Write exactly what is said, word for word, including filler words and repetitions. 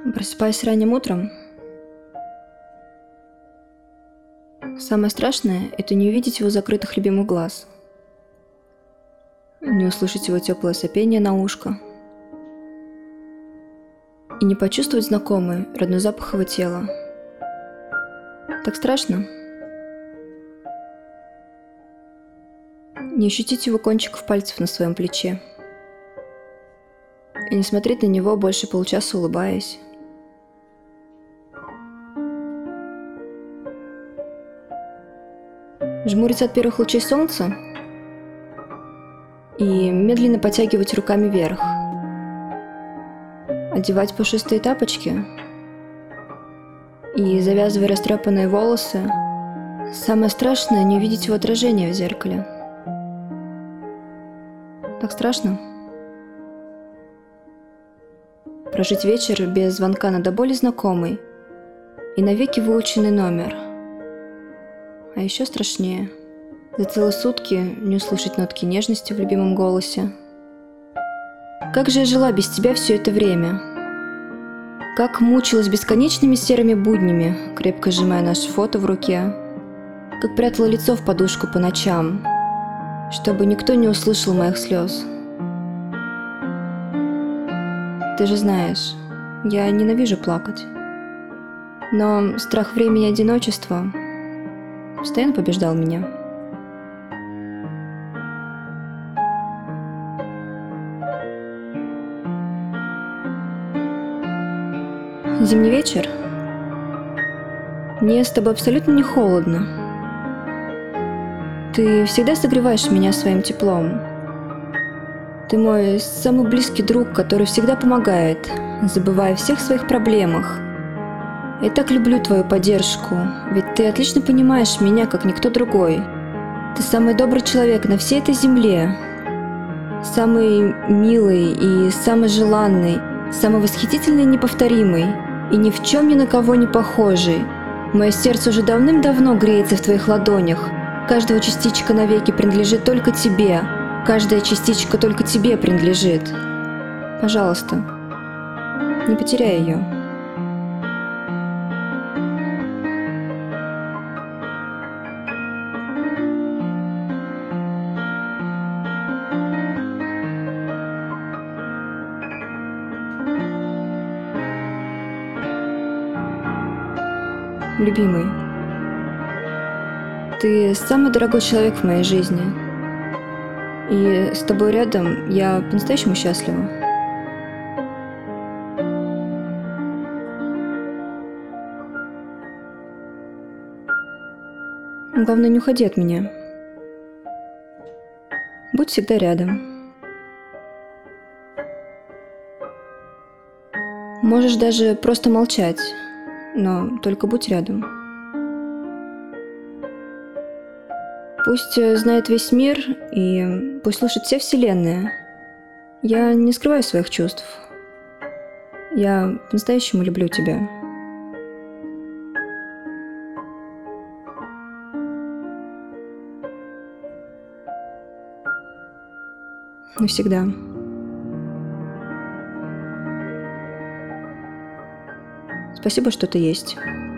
Просыпаясь ранним утром, самое страшное – это не увидеть его закрытых любимых глаз, не услышать его теплое сопение на ушко и не почувствовать знакомый родной запах его тела. Так страшно не ощутить его кончиков пальцев на своем плече и не смотреть на него больше получаса, улыбаясь. Жмуриться от первых лучей солнца и медленно подтягивать руками вверх, одевать пушистые тапочки и, завязывая растрепанные волосы, самое страшное — не увидеть его отражение в зеркале. Так страшно прожить вечер без звонка на до боли знакомый и навеки выученный номер. А еще страшнее за целые сутки не услышать нотки нежности в любимом голосе. Как же я жила без тебя все это время? Как мучилась бесконечными серыми буднями, крепко сжимая наше фото в руке. Как прятала лицо в подушку по ночам, чтобы никто не услышал моих слез. Ты же знаешь, я ненавижу плакать. Но страх времени и одиночества постоянно побеждал меня. Зимний вечер. Мне с тобой абсолютно не холодно. Ты всегда согреваешь меня своим теплом. Ты мой самый близкий друг, который всегда помогает, забывая о всех своих проблемах. Я так люблю твою поддержку, ведь ты отлично понимаешь меня, как никто другой. Ты самый добрый человек на всей этой земле. Самый милый и самый желанный, самый восхитительный и неповторимый, и ни в чем ни на кого не похожий. Мое сердце уже давным-давно греется в твоих ладонях. Каждая частичка навеки принадлежит только тебе. Каждая частичка только тебе принадлежит. Пожалуйста, не потеряй ее. Любимый, ты самый дорогой человек в моей жизни, и с тобой рядом я по-настоящему счастлива. Главное, не уходи от меня. Будь всегда рядом. Можешь даже просто молчать, но только будь рядом. Пусть знает весь мир и пусть слышит вся вселенная. Я не скрываю своих чувств. Я по-настоящему люблю тебя. Навсегда. Спасибо, что ты есть.